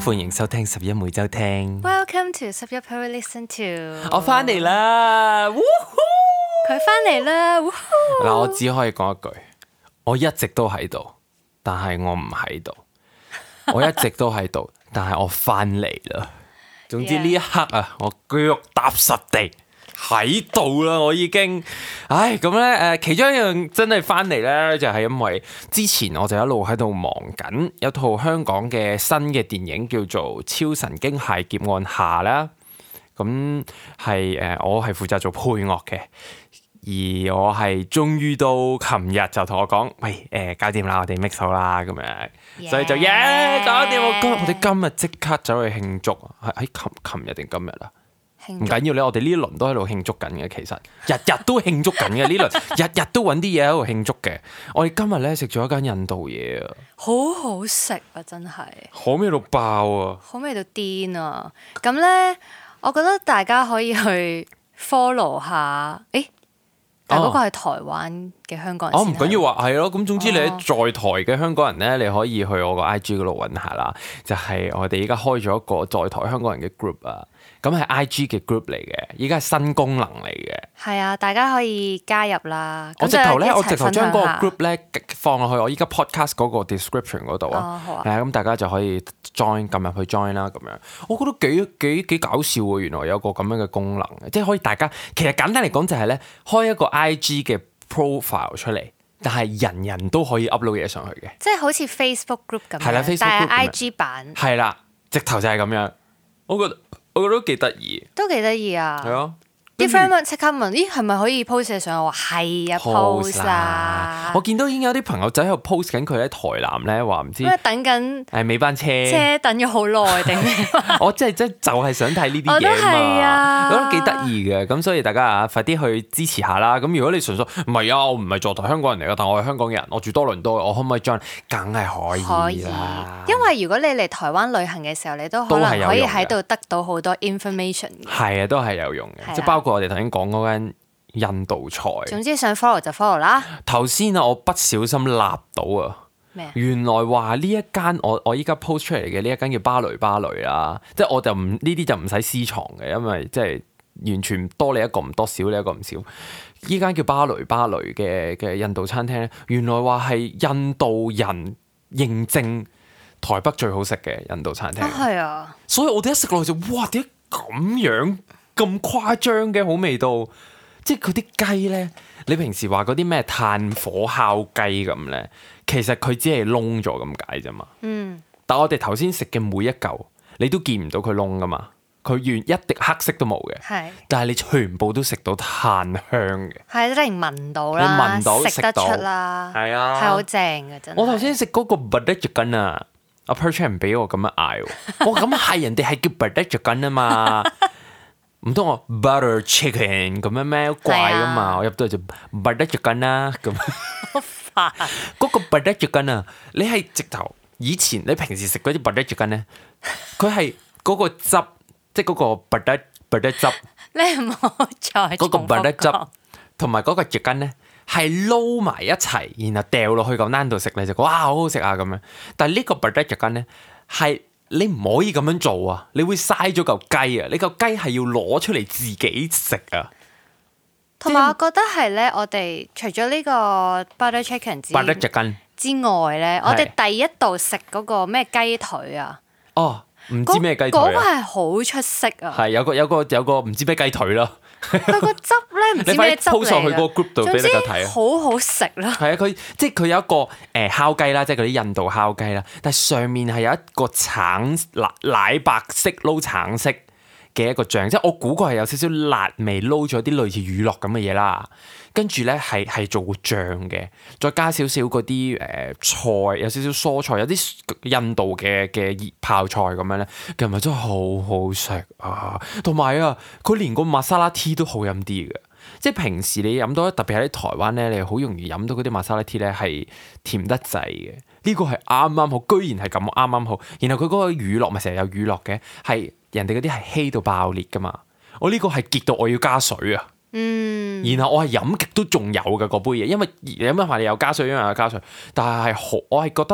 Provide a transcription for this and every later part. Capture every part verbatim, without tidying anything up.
歡迎收聽十一每週聽。 Welcome to 十一 per listen to。 我翻嚟啦， 佢翻嚟啦， 嗱，我只可以講一句，我一直都喺度，但係我唔喺度。我一直都喺度，但係我翻嚟啦。總之呢一刻啊，我腳踏實地喺度啦，我已經，唉，咁咧誒，其中一樣真係翻嚟咧，就係因為之前我就一路喺度忙緊有套香港嘅新嘅電影叫做《超神經械劫案下》啦。咁係誒，我係負責做配樂嘅。而我係終於到琴日就同我講，喂誒、呃，搞掂啦，我哋 mix 好啦咁樣，yeah, 所以就耶、yeah, 搞掂！我今我哋今日即刻走去慶祝，喺喺琴琴日定今日啊？唔緊要咧，我哋呢一輪都喺度慶祝緊嘅，其實日日都慶祝緊嘅呢輪，日日都揾啲嘢喺度慶祝嘅。我哋今日咧食咗一間印度嘢啊， 好好食啊，真係好味到爆啊， 好味到癲啊！咁咧，我覺得大家可以去 follow 下，誒、欸。但嗰個係台灣嘅香港人。哦，唔緊要話係咯，咁總之你喺在台嘅香港人咧，你可以去我個 I G 嗰度揾下啦。就係、是、我哋依家開咗一個在台香港人嘅 group 啊，咁係 I G 嘅 group 嚟嘅，依家係新功能嚟嘅。係啊，大家可以加入啦。 我直頭咧，我直頭將嗰個 group 咧放落去我依家 podcast 嗰個 description 嗰度啊。 好啊。 係啊，咁大家就可以 join 撳入去 join 啦，咁樣。我覺得幾幾幾搞笑喎！原來有個咁樣嘅功能，即係可以大家其實簡單嚟講就係咧，開一個 I G 嘅 profile 出嚟，但係人人都可以 upload 嘢上去嘅， 即係好似 Facebook group 咁樣， 係啦，Facebook group 但係 I G 版係啦，直頭就係咁樣。我覺得我覺得都幾得意， 都幾得意啊！ 係啊。 啲 friend 問即刻問，咦係咪可以 post 嘢上？我話係啊 post 啦。 我見到已經有啲朋友仔喺度 post 緊佢喺台南咧，話唔知因為等緊誒尾班車， 車等咗好耐定咩？ 我真係真就係想睇呢啲嘢啊嘛，覺得幾得意嘅。咁所以大家啊，快啲去支持下啦。咁如果你純粹唔係啊，我唔係在台香港人嚟噶，但我係香港人，我住多倫多，我可唔可以 join？梗係可以啦。可以， 因為如果你嚟台灣旅行嘅時候，你都可能可以喺度得到好多 information。係啊，都係有用嘅，即係包括我哋頭先講嗰間印度菜。總之想 follow 就 follow 啦。 頭先啊，我不小心立到啊，咩？原來話呢一間我我依家 post 出嚟嘅呢一間叫芭蕾芭蕾啦，即係我就唔呢啲就唔使私藏嘅，因為即係完全多你一個唔多，少你一個唔少。依間叫芭蕾芭蕾嘅嘅印度餐廳咧，原來話係印度人認證台北最好食嘅印度餐廳。啊， 係啊！ 所以我哋一食落去就哇，點解咁樣咁誇張嘅好味道？即係佢啲雞咧，你平時話嗰啲咩炭火烤雞咁咧，其實佢只係燶咗咁解啫嘛。嗯。但我哋頭先食嘅每一嚿，你都見唔到佢燶噶嘛？佢原一滴黑色都冇嘅。係。但係你全部都食到炭香嘅。係，一定聞到啦。你聞到食得出啦。係啊。係好正嘅真係。我頭先食嗰個 butter chicken 啊，阿 Perchan 唔俾我咁樣嗌喎。我咁係人哋係叫 butter chicken 啊嘛。唔通我 butter chicken 咁樣咩怪噶嘛？啊、我入到去就 butter chicken 啦咁。好煩。嗰個 butter chicken 啊，你係直頭以前你平時食嗰啲 butter chicken 咧，佢係嗰個汁，即係嗰個 butter butter 汁。你唔好再嗰個 butter 汁同埋嗰個 chicken 咧，係撈埋一齊，然後掉落去個單度食咧，就哇好好食啊咁樣。但係呢個 butter chicken 咧係。你唔可以咁樣做啊！你會嘥咗嚿雞啊！你嚿雞係要攞出嚟自己食啊！同埋我覺得係咧，我哋除咗呢個 butter chicken 之, butter chicken 之外咧，我哋第一度食嗰個咩雞腿啊！哦，唔知咩雞腿啊！嗰個係好出色啊！係有個有個有個唔知咩雞腿咯。佢個汁咧唔知咩汁嚟嘅，上去嗰個 group 度俾你個睇啊！好好食啦！係啊，佢即係佢有一個誒、呃、烤雞啦，即係嗰啲印度烤雞啦，但係上面係有一個橙奶奶白色撈橙色嘅一個醬，即係我估佢係有少少辣味撈咗啲類似乳酪咁嘅嘢啦。跟住咧係係做個醬嘅，再加少少嗰啲誒菜，有少少蔬菜，有啲印度嘅嘅熱泡菜咁樣咧，其實真係好好食啊！同埋啊，佢連個瑪莎拉 tea 都好飲啲嘅，即係平時你飲到，特別喺台灣咧，你好容易飲到嗰啲瑪莎拉 tea 咧係甜得滯嘅，呢個係啱啱好，居然係咁啱啱好。然後佢嗰個乳酪咪成日有乳酪嘅，係人哋嗰啲係稀到爆裂噶嘛，我呢個係結到我要加水啊！嗯，然後我係飲極都仲有嘅嗰杯嘢，因為飲一下你有加水，因為有加水，但係好，我係覺得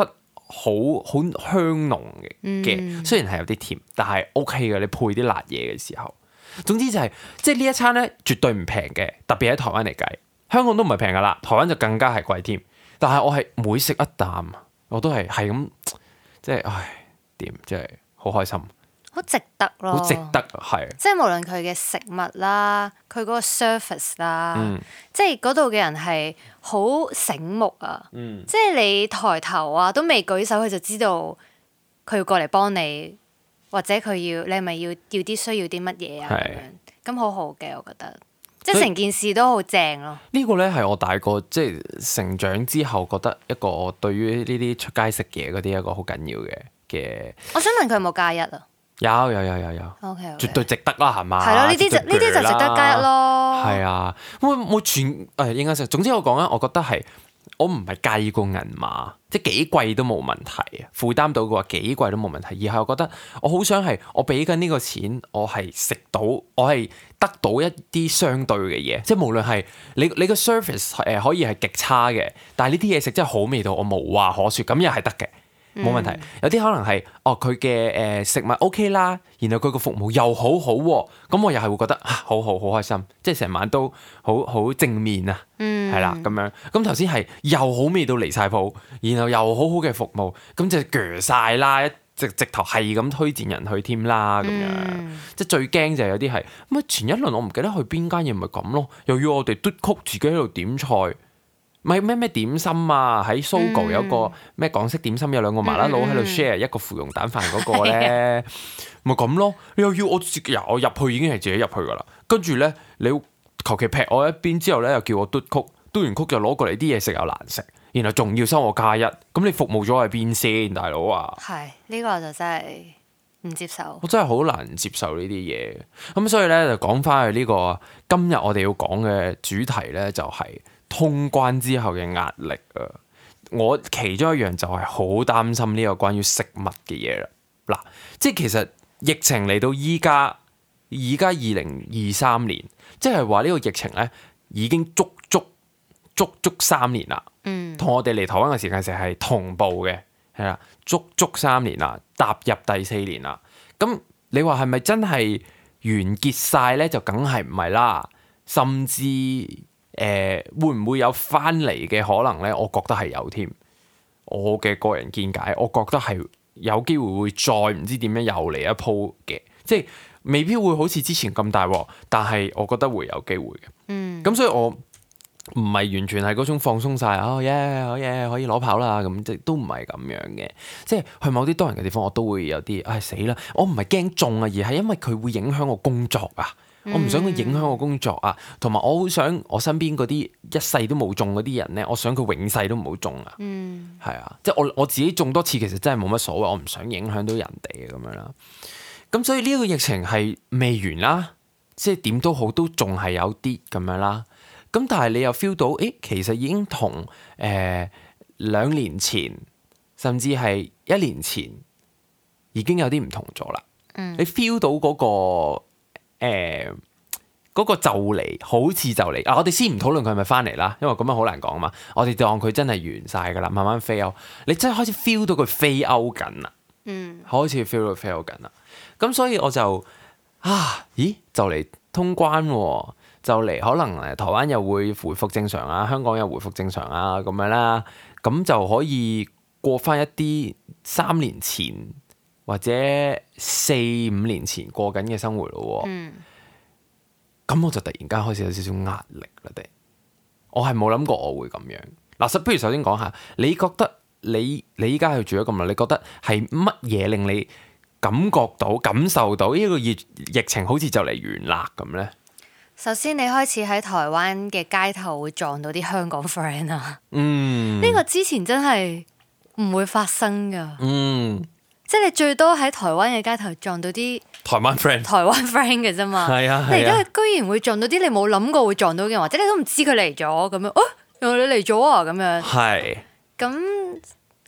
好好香濃嘅，嗯、雖然係有啲甜，但係 OK 嘅。你配啲辣嘢嘅時候，總之就係、是、即係呢一餐咧，絕對唔平嘅，特別喺台灣嚟計，香港都唔係平噶啦，台灣就更加係貴添。但係我係每食一啖，我都係係咁，即係唉點，即係好開心。 好值得咯， 好值得係， 即係無論佢嘅食物啦，佢嗰個 service 啦， 嗯、 即係嗰度嘅人係好醒目啊！ 嗯、 即係你抬頭啊，都未舉手，佢就知道佢要過嚟幫你，或者佢要你係咪要要啲需要啲乜嘢啊？咁樣咁好好嘅，我覺得，即係成件事都好正咯。 呢個咧係我大個即係成長之後覺得一個我對於呢啲出街食嘢嗰啲一個好緊要嘅嘅。 我想問佢有冇加一啊？有有有有有 okay, okay. 絕對值得啦，係嘛？ 係咯，呢啲就呢啲就值得加一咯。 係啊，我我全誒應該食。總之我講咧，我覺得係我唔係介意個銀碼，即係幾貴都冇問題啊，負擔到嘅話幾貴都冇問題。而係我覺得我好想係我俾緊呢個錢，我係食到，我係得到一啲相對嘅嘢。即係無論係你你個 service 誒可以係極差嘅，但係呢啲嘢食真係好味道，我無話可説，咁又係得嘅。冇問題，有啲可能係哦佢嘅誒食物 OK 啦，然後佢個服務又好好、啊，咁我又係會覺得啊好好好開心，即係成晚都好好正面啊，係啦咁樣。咁頭先係又好味到離晒譜，然後又好好嘅服務，咁就鋸晒啦，直直頭係咁推薦人去添啦，咁樣。嗯、即係最驚就係有啲係咁啊！前一輪我唔記得去邊間嘢，咪咁咯，又要我哋嘟曲自己喺度點菜。咪咩咩點心啊！喺 Sogo 有個咩港式點心，有兩個麻甩佬喺度 share 一個芙蓉蛋飯嗰個咧，咪咁咯。你又要我自己，我入去已經係自己入去噶啦。跟住咧，你求其劈我一邊之後咧，又叫我嘟曲，嘟完曲就攞過嚟啲嘢食又難食，然後仲要收我加一。咁你服務咗喺邊先，大佬啊？係呢、呢個就真係唔接受。 我真係好難接受呢啲嘢。咁所以咧就講翻去呢個今日我哋要講嘅主題咧，就係、是。通關之後嘅壓力啊，我其中一樣就係好擔心呢個關於食物嘅嘢啦。嗱，即係其實疫情嚟到依家，而家二零二三年，即係話呢個疫情咧已經足足足足三年啦。嗯，同我哋嚟台灣嘅時間成係同步嘅，係啦，足足三年啦，踏入第四年啦。咁你話係咪真係完結晒咧？就梗係唔係啦，甚至。誒、呃、會唔會有翻嚟嘅可能咧？我覺得係有添。我嘅個人見解，我覺得係有機會會再唔知點樣又嚟一鋪嘅，即係未必會好似之前咁大鑊，但係我覺得會有機會嘅。嗯，咁所以我唔係完全係嗰種放鬆晒，哦耶，好嘢，可以攞跑啦咁，即都唔係咁樣嘅。即係去某啲多人嘅地方，我都會有啲唉死啦！我唔係驚中啊，而係因為佢會影響我工作啊。我唔想佢影響我工作啊，同埋我好想我身邊嗰啲一世都冇中嗰啲人咧，我想佢永世都唔好中啊。嗯，係啊，即係我我自己中多次，其實真係冇乜所謂，我唔想影響到人哋咁樣啦。咁所以呢個疫情係未完啦，即係點都好，都仲係有啲咁樣啦。咁但係你又 feel 到，誒，其實已經同誒兩年前，甚至係一年前已經有啲唔同咗啦。嗯，你 feel 到嗰個。誒，嗰、呃那個就嚟，好似就嚟啊！我哋先唔討論佢係咪翻嚟啦，因為咁樣好難講嘛。我哋當佢真係完晒噶啦，慢慢 fail。你真係開始 feel 到佢 fail 緊啦，嗯，開始 feel 到 fail 緊啦。咁所以我就啊，咦，就嚟通關，就嚟可能誒，台灣又會回復正常啊，香港又回復正常啊，咁樣啦，咁就可以過翻一啲三年前。或者四五年前過緊嘅生活咯，咁、嗯、我就突然間開始有少少壓力啦。哋我係冇諗過我會咁樣。嗱，不如首先講下，你覺得你你依家去住咗咁耐，你覺得係乜嘢令你感覺到、感受到呢個疫疫情好似就嚟完啦咁咧？ 首先，你開始喺台灣嘅街頭會撞到啲香港 friend 啊， 嗯， 呢個之前真係唔會發生噶， 嗯。 即係你最多喺台灣嘅街頭撞到啲台灣 friend，台灣 friend 嘅啫嘛。係啊，你而家居然會撞到啲你冇諗過會撞到嘅，或者你都唔知佢嚟咗咁樣。哦，原來你嚟咗啊咁樣。係。咁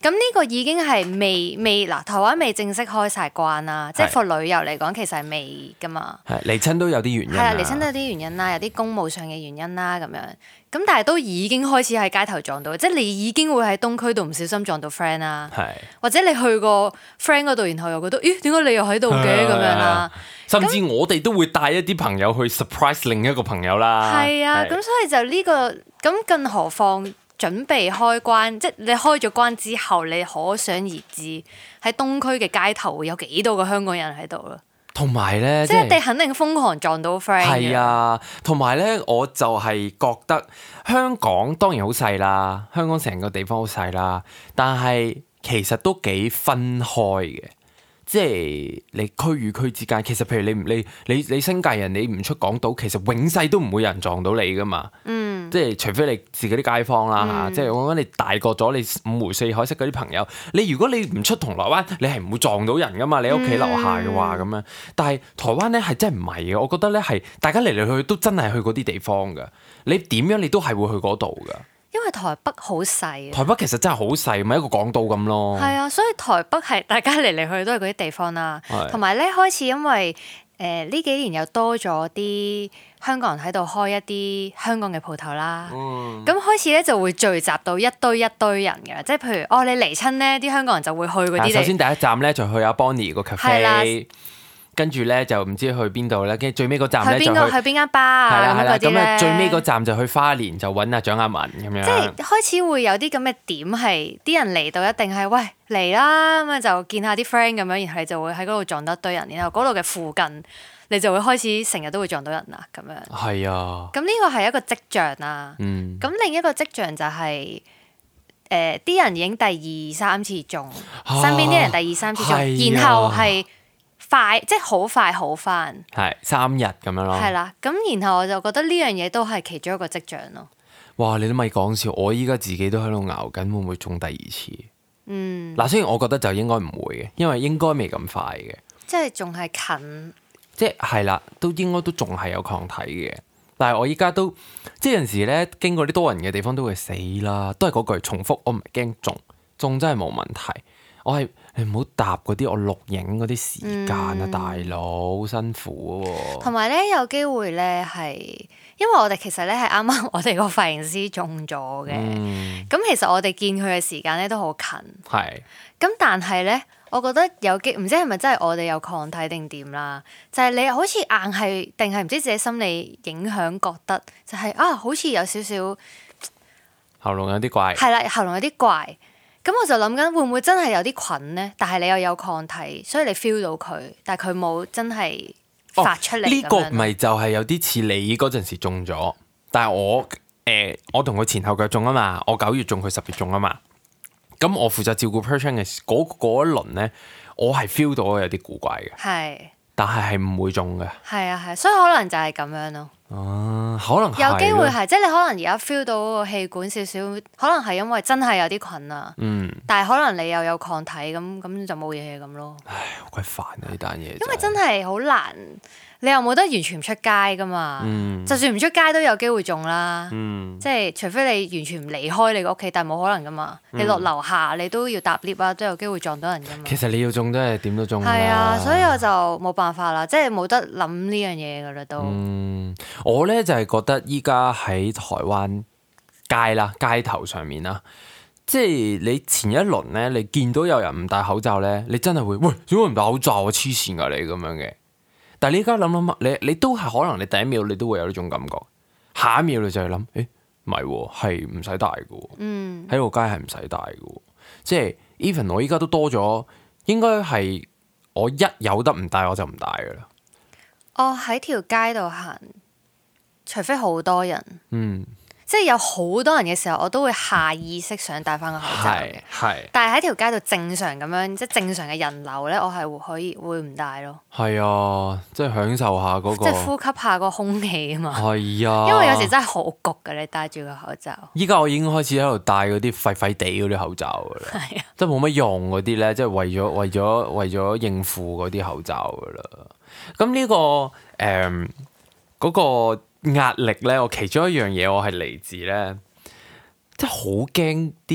咁呢個已經係未未嗱，台灣未正式開晒關啦，即係 for 旅遊嚟講，其實係未噶嘛。 係離親都有啲原因。係啊，離親都有啲原因啦，有啲公務上嘅原因啦，咁樣。咁但係都已經開始喺街頭撞到，即係你已經會喺東區度唔小心撞到 friend 啦。係。或者你去過 friend 嗰度，然後又覺得，咦，點解你又喺度嘅咁樣啦？ 甚至我哋都會帶一啲朋友去 surprise 另一個朋友啦。 係啊，咁所以就呢個咁，更何況準備開關，即係你開咗關之後，你可想而知喺東區嘅街頭會有幾多個香港人喺度咯。同埋咧，即係你肯定瘋狂撞到 friend。 係啊，同埋咧，我就係覺得香港當然好細啦，香港成個地方好細啦，但係其實都幾分開嘅。即係你區與區之間，其實譬如你唔你你你新界人，你唔出港島，其實永世都唔會有人撞到你噶嘛。嗯，即係除非你自己啲街坊啦嚇，嗯、即係我覺得你大個咗，你五湖四海識嗰啲朋友，你如果你唔出銅鑼灣，你係唔會撞到人噶嘛。你喺屋企樓下嘅話咁樣，但係台灣咧係真係唔係嘅，我覺得咧係大家嚟嚟去去都真係去嗰啲地方噶，你點樣你都係會去嗰度噶。 因為台北好細， 台北其實真係好細，咪一個港島咁咯。 係啊，所以台北係大家嚟嚟去去都係嗰啲地方啦。同埋咧，開始因為誒呢、呃、幾年又多咗啲香港人喺度開一啲香港嘅鋪頭啦。咁、嗯、開始咧就會聚集到一堆一堆人嘅，即係譬如哦，你嚟親咧，啲香港人就會去嗰啲。首先第一站咧就去阿 Bonnie 個 cafe。跟住咧就唔知去邊度咧，跟住最尾嗰站咧就去去邊間吧啊咁嗰啲咧。咁啊最尾嗰站就去花蓮就揾阿蔣雅文咁樣。 即係開始會有啲咁嘅點係，啲人嚟到一定係喂嚟啦，咁啊就見下啲 friend 咁樣，然後你就會喺嗰度撞到一堆人，然後嗰度嘅附近你就會開始成日都會撞到人啦咁樣。係啊。咁呢個係一個跡象啦。嗯。咁另一個跡象就係誒啲人已經第二三次中，啊、身邊啲人第二三次中，啊、然後係。快即係好快好翻， 係三日咁樣咯。 係啦，咁然後我就覺得呢樣嘢都係其中一個跡象咯。 哇！你都咪講笑，我依家自己都喺度熬緊，會唔會中第二次？嗯，嗱，雖然我覺得就應該唔會嘅，因為應該未咁快嘅。 即係仲係近， 即係係啦，都應該都仲係有抗體嘅。但係我依家都即係有陣時咧，經過啲多人嘅地方都會死啦，都係嗰句重複，我唔係驚中，中真係冇問題。我係你唔好答嗰啲我錄影嗰啲時間啊，嗯、大佬辛苦喎。同埋咧，有機會咧係，因為我哋其實咧係啱啱我哋個髮型師中咗嘅。咁、嗯、其實我哋見佢嘅時間咧都好近。係是。咁但係咧，我覺得有機，唔知係咪真係我哋有抗體定點啦？就係、是、你好似硬係，定係唔知自己心理影響，覺得就係、是、啊，好似有少少喉嚨有啲怪。 係啦，喉嚨有啲怪。咁我就諗緊會唔會真係有啲菌咧？但係你又有抗體，所以你 feel 到佢，但係佢冇真係發出嚟。呢、 哦這個咪就係有啲似你嗰陣時中咗，但係我誒、呃、我同佢前後腳中啊嘛，我九月中佢十月中啊嘛。咁我負責照顧 person 嘅嗰嗰一輪咧，我係 feel 到有啲古怪嘅，係，但係係唔會中嘅。 係啊係，所以可能就係咁樣咯。 哦、啊，可能有機會係，即係你可能而家 feel 到個氣管少少，可能係因為真係有啲菌啊。嗯。但係可能你又有抗體，咁咁就冇嘢咁咯。 唉，好鬼煩啊！呢單嘢。 因為真係好難，你又冇得完全唔出街噶嘛。嗯。就算唔出街都有機會中啦。嗯。即係除非你完全唔離開你個屋企，但係冇可能噶嘛。嗯、你落樓下你都要搭 lift 啊，都有機會撞到人噶嘛。 其實你要中都係點都中。 係啊，所以我就冇辦法啦，即係冇得諗呢樣嘢噶啦都。 嗯。我咧就係、是、覺得依家喺台灣街啦，街頭上面啦，即係你前一輪咧，你見到有人唔戴口罩咧，你真係會喂，點解唔戴口罩啊？黐線噶你咁樣嘅。但係你依家諗諗乜，你你都係可能你第一秒你都會有呢種感覺，下一秒你就係諗，誒唔係，係唔使戴嘅。嗯，喺個街係唔使戴嘅，即係 even 我依家都多咗，應該係我一有得唔戴我就唔戴噶啦。 我喺條街度行。除非好多人，嗯，即係有好多人嘅時候，我都會下意識想戴翻個口罩嘅，係。但係喺條街度正常咁樣，即係正常嘅人流咧，我係可以會唔戴咯。係啊，即係享受下嗰個， 即係呼吸下個空氣啊嘛。 係啊， 因為有時真係好焗㗎，你戴住個口罩。 依家我已經開始喺度戴嗰啲廢廢地嗰啲口罩㗎啦，係啊，即係冇乜用嗰啲咧，即係為咗為咗為咗應付嗰啲口罩㗎啦。咁呢個誒嗰個。壓力咧，我其中一樣嘢我係嚟自咧，即係好驚啲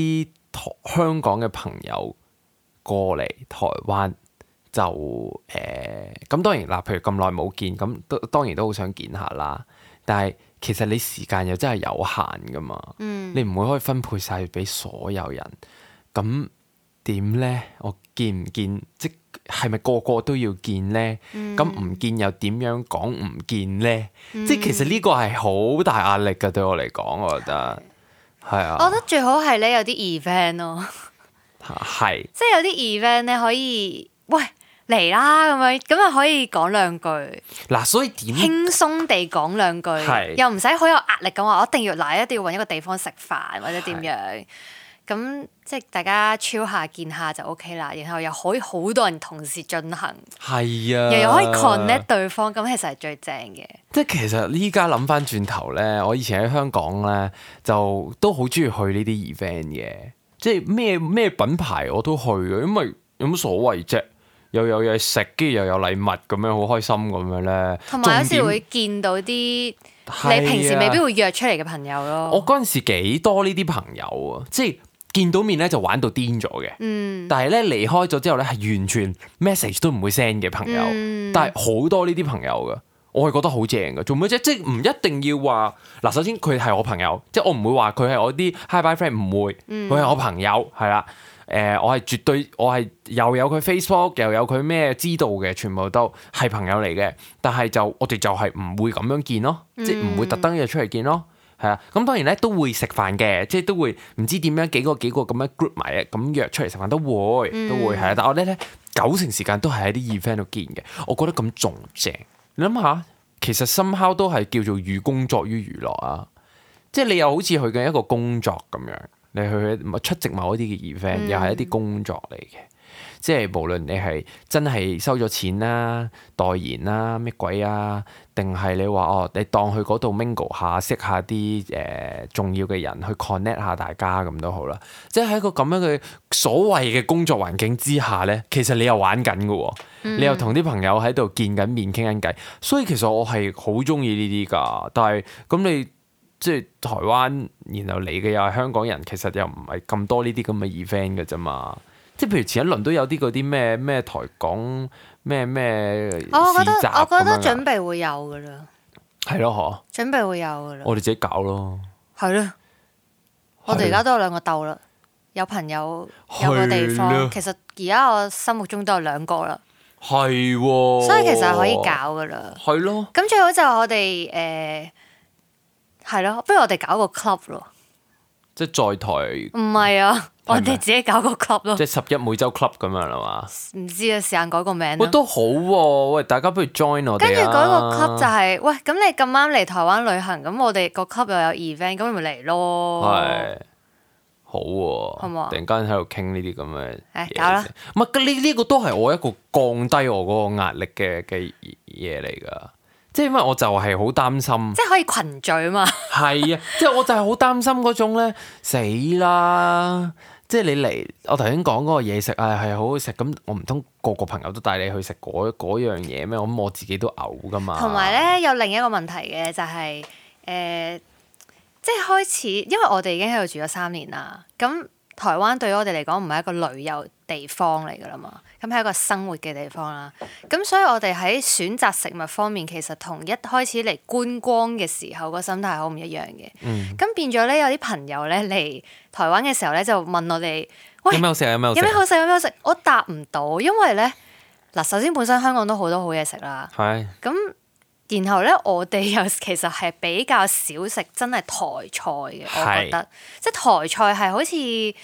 台香港嘅朋友過嚟台灣，就誒咁、呃、當然啦，譬如咁耐冇見，咁都當然都好想見下啦。但係其實你時間又真係有限噶嘛， 嗯、你唔會可以分配晒俾所有人。咁點咧？我見唔見即係咪個個都要見咧？咁唔、嗯、見又點樣講唔見咧？嗯、即係其實呢個係好大壓力噶，對我嚟講，我覺得係啊。 我覺得最好係咧有啲 event 咯， 係即係有啲 event 咧可以喂嚟啦咁樣，咁啊可以講兩句。嗱， 所以點輕鬆地講兩句，是又唔使好有壓力咁話，我一定要嚟，一定要揾一個地方食飯或者點樣。咁即係大家 chill 下見下就 OK 啦，然後又可以好多人同時進行， 係啊， 又又可以 connect 對方，咁其實係最正嘅。 即係其實依家諗翻轉頭咧，我以前喺香港咧就都好中意去呢啲 event 嘅，即係咩咩品牌我都去嘅，因為有乜所謂啫？又有嘢食，跟住又有禮物咁樣，好開心咁樣咧。 同埋有時會見到啲你平時未必會約出嚟嘅朋友咯。 我嗰陣時幾多呢啲朋友啊，即係見到面咧就玩到癲咗嘅。 嗯、但係咧離開咗之後咧係完全 message 都唔會 send 嘅朋友。嗯、但係好多呢啲朋友噶，我係覺得好正㗎。做咩啫？即係唔一定要話嗱，首先佢係我朋友，即係我唔會話佢係我啲 hi bye friend，唔會。佢係、嗯、我朋友，係啦。誒、呃，我係絕對，我係又有佢 Facebook，又有佢咩知道嘅，全部都係朋友嚟嘅。但係就我哋就係唔會咁樣見咯，嗯、即係唔會特登約出嚟見咯，係啊。咁當然咧都會食飯嘅，即係都會唔知點樣幾個幾個咁樣 group 埋嘅，咁約出嚟食飯都會都會係啊。但係我哋咧九成時間都係喺啲 event 度見嘅，我覺得咁仲正。你諗下，其實 somehow 都係叫做寓工作於娛樂啊，即係你又好似去緊一個工作咁樣。你去出席某一啲嘅 event，嗯、又係一啲工作嚟嘅，即係無論你係真係收咗錢啦、代言啦、咩鬼啊，定係你話哦，你當去嗰度 mingle 下，識下啲誒、呃、重要嘅人，去 connect 下大家咁都好啦。即係喺一個咁樣嘅所謂嘅工作環境之下咧，其實你又玩緊嘅喎，嗯、你又同啲朋友喺度見緊面傾緊偈，所以其實我係好中意呢啲㗎。但係咁你。即係台灣，然後嚟嘅又係香港人，其實又唔係咁多呢啲咁嘅 event 嘅啫嘛。即係譬如前一輪都有啲嗰啲咩咩台港咩咩市集咁樣。我覺得我覺得準備會有噶啦。 係咯，嗬。準備會有噶啦。 我哋自己搞咯。 係咯。我哋而家都有兩個竇啦，有朋友有個地方。其實而家我心目中都有兩個啦。 係喎。 所以其實係可以搞噶啦。 係咯。 咁最好就我哋誒。呃係咯，不如我哋搞個 club 咯， 即係在台。 唔係啊，我哋自己搞個 club 咯， 即係十一每週 club 咁樣啦嘛。 唔知啊，時間改個名。 喂，都好喎，喂，大家不如 join 我哋啊。 跟住嗰個 club 就係、是，喂，咁你咁啱嚟台灣旅行，咁我哋個 club 又有 event，咁咪嚟咯。係，好喎、啊。好唔好啊？突然間喺度傾呢啲咁嘅嘢，搞啦。唔係，呢呢個都係我一個降低我嗰個壓力嘅嘅嘢嚟㗎。即係因為我就係好擔心，即係可以群聚嘛。係啊，即係我就係好擔心嗰種咧，死啦！即係你嚟，我頭先講嗰個嘢食啊，係好好食，咁我唔通個個朋友都帶你去食嗰嗰樣嘢咩？咁我自己都嘔噶嘛。同埋咧，有另一個問題嘅就係、是、誒、呃，即係開始，因為我哋已經喺度住咗三年啦，咁。台灣對於我哋嚟講唔係一個旅遊地方嚟㗎啦嘛，咁係一個生活嘅地方啦。咁所以我哋喺選擇食物方面，其實同一開始嚟觀光嘅時候個心態係好唔一樣嘅。咁、嗯、變咗咧，有啲朋友咧嚟台灣嘅時候咧，就問我哋：喂，有咩好食？有咩好食？有咩好食？有咩好食？我答唔到，因為咧嗱，首先本身香港都好多好嘢食啦。係咁是。然後咧，我哋又其實係比較少食真係台菜嘅，是我覺得，即係台菜係好似一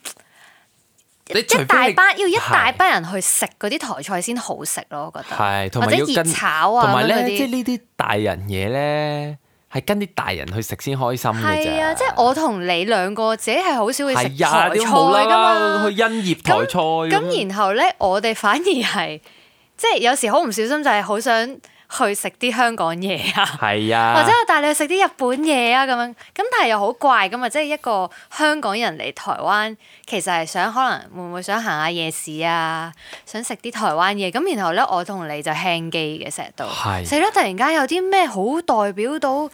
大班要一大班人去食嗰啲台菜先好食咯，我覺得。係，或者熱炒啊，同埋咧，即係呢啲大人嘢咧，係跟啲大人去食先開心嘅啫。係啊，即係我同你兩個自己係好少會食台菜㗎嘛，去欣葉台菜。咁然後咧，我哋反而係即係有時好唔小心就係好想。去食啲香港嘢啊，係啊，或者我帶你去食啲日本嘢啊咁樣，咁但係又好怪㗎嘛，即係一個香港人嚟台灣，其實係想可能會唔會想行下夜市啊，想食啲台灣嘢，咁然後咧我同你就輕機嘅成日都，死啦！突然間有啲咩好代表到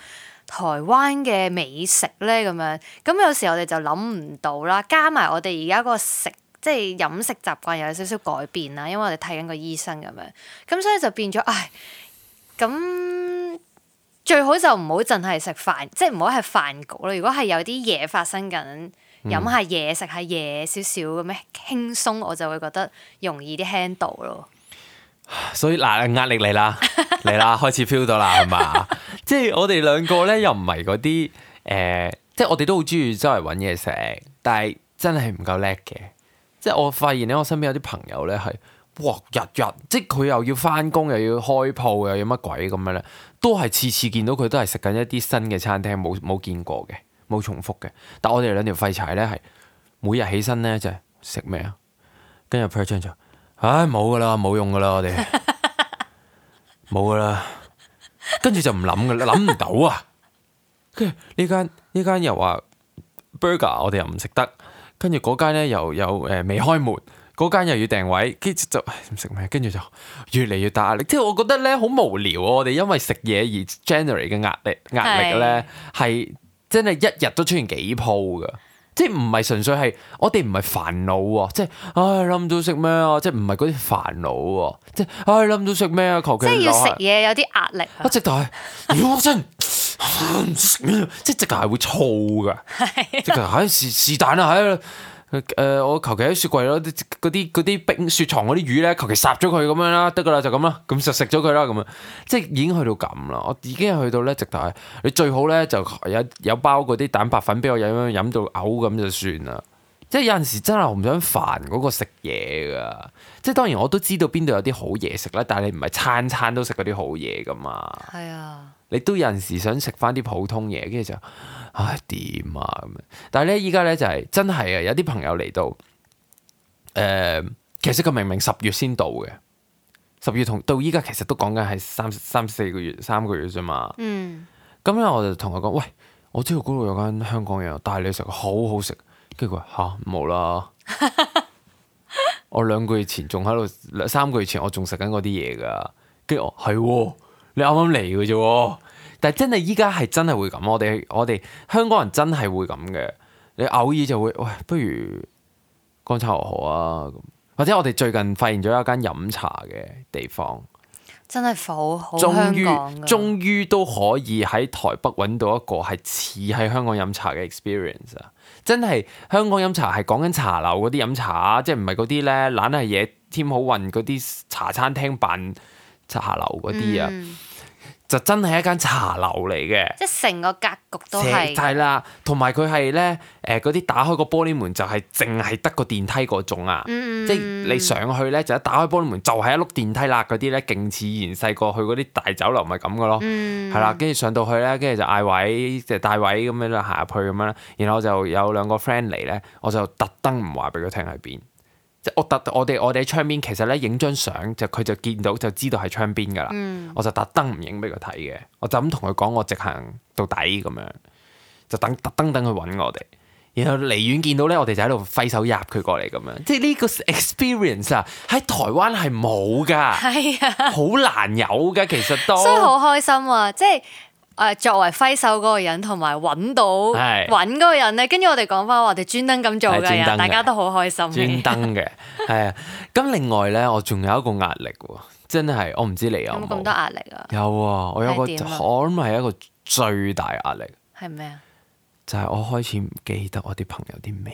台灣嘅美食咧？咁樣咁有時我哋就諗唔到啦，加埋我哋而家個食即係飲食習慣又有少少改變啦，因為我哋睇緊個醫生咁樣，咁所以就變咗唉，咁最好就唔好淨係食飯，即係唔好係飯局咯。如果係有啲嘢發生緊，飲下嘢食下嘢少少咁樣輕鬆，我就會覺得容易啲 handle 咯。 所以嗱，壓力嚟啦，嚟啦，開始 feel 到啦，係嘛？即係我哋兩個咧，又唔係嗰啲誒，即係我哋都好中意周圍揾嘢食，但係真係唔夠叻嘅。即係我發現咧，我身邊有啲朋友咧係，哇，日日即係佢又要翻工，又要開鋪，又要乜鬼咁樣咧，都係次次見到佢都係食緊一啲新嘅餐廳，冇冇見過嘅，冇重複嘅。但我哋兩條廢柴咧係每日起身咧就係食咩啊？跟住 per 張就。唉，冇噶啦，冇用噶啦，我哋冇噶啦，跟住就唔諗噶啦，諗唔到啊！跟住呢間呢間又話 burger， 我哋又唔食得，跟住嗰間咧又有誒未開門，嗰間又要訂位，跟住就唔食咩，跟住就越嚟越大壓力。即係我覺得咧好無聊啊！我哋因為食嘢而 generate 嘅壓力壓力咧係真係一日都出現幾鋪噶。即係唔係純粹係我哋唔係煩惱喎，即係唉諗到食咩啊，即係唔係嗰啲煩惱喎，即係唉諗到食咩啊，求其即係要食嘢有啲壓力啊！ 我直頭係，妖真唔食咩，即係直頭係會燥噶，直頭係是是但啊，喺誒、呃、我求其喺雪櫃咯，嗰啲嗰啲冰雪藏嗰啲魚咧，求其烚咗佢咁樣啦，得噶啦就咁啦，咁就食咗佢啦咁樣，即係已經去到咁啦，我已經係去到咧，直頭係你最好咧就有有包嗰啲蛋白粉俾我飲，飲到嘔咁就算啦。即係有陣時真係唔想煩嗰個食嘢噶，即係當然我都知道邊度有啲好嘢食啦，但係你唔係餐餐都食嗰啲好嘢噶嘛。係啊，你都有陣時想食翻啲普通嘢，跟住就唉點啊咁樣。但係咧依家咧就係、是、真係啊，有啲朋友嚟到，誒、呃，其實佢明明十月先到嘅，十月同到依家其實都講緊係三三四個月、三個月啫嘛。嗯，咁咧我就同佢講，喂，我知道嗰度有間香港嘢，帶你食，好好食。跟住佢話吓冇啦，我兩個月前仲喺度，三個月前我仲食緊嗰啲嘢噶。跟住我係，你啱啱嚟嘅啫。但係真係依家係真係會咁，我哋我哋香港人真係會咁嘅。你偶爾就會喂，不如乾炒牛河啊，或者我哋最近發現咗一間飲茶嘅地方。 真係好好香港㗎， 終於都可以喺台北揾到一個係似喺香港飲茶嘅 experience 啊！真係香港飲茶係講緊茶樓嗰啲飲茶，即係唔係嗰啲咧懶係嘢添好運嗰啲茶餐廳扮茶樓嗰啲啊！嗯，就真係一間茶樓嚟嘅， 即係成個格局都係係啦，同埋佢係咧誒嗰啲打開個玻璃門就係淨係得個電梯嗰種啊，嗯、即係你上去咧就一打開玻璃門就係一碌電梯啦，嗰啲咧勁似以前細個去嗰啲大酒樓咪咁嘅咯，係啦、嗯，跟住上到去咧，跟住就嗌位，就帶位咁樣啦，行入去咁樣啦，然後就有兩個 friend 嚟咧，我就特登唔話俾佢聽喺邊。即係我特我哋我哋喺窗邊，其實咧影張相就佢就見到就知道係窗邊噶啦。嗯、我就特登唔影俾佢睇嘅，我就咁同佢講我直行到底咁樣，就等特登等佢揾我哋。然後離遠見到咧，我哋就喺度揮手入佢過嚟咁樣。即係呢個 experience 啊，喺台灣係冇噶，係啊，好難有噶，其實都所以好開心啊！即係。誒作為揮手嗰個人，同埋揾到揾嗰個人咧，跟住我哋講翻話，我哋專登咁做嘅，大家都好開心。 專登嘅，係啊。咁另外咧，我仲有一個壓力喎，真係我唔知你有冇。 有冇咁多壓力啊？ 有啊，我有個，我諗係一個最大壓力。 係咩啊？ 就係我開始唔記得我啲朋友啲名，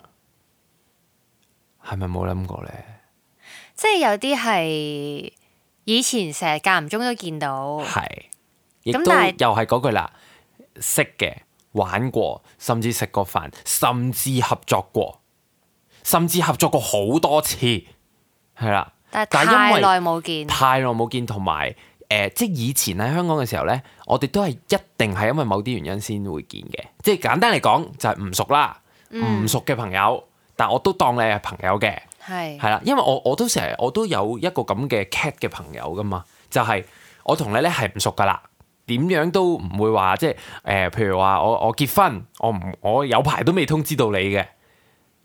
係咪冇諗過咧？ 即係有啲係以前成日間唔中都見到。係。 亦都又係嗰句啦，識嘅玩過，甚至食過飯，甚至合作過，甚至合作過好多次，係啦。 但係太耐冇見， 太耐冇見，同埋誒，即係以前喺香港嘅時候咧，我哋都係一定係因為某啲原因先會見嘅。即係簡單嚟講，就係、是、唔熟啦，唔、嗯、熟嘅朋友，但我都當你係朋友嘅，係係啦。因為我我都成日我都有一個咁嘅 cat 嘅朋友噶嘛，就係、是、我同你咧係唔熟噶啦。點樣都唔會話即係誒，譬如話我我結婚，我唔我有排都未通知到你嘅，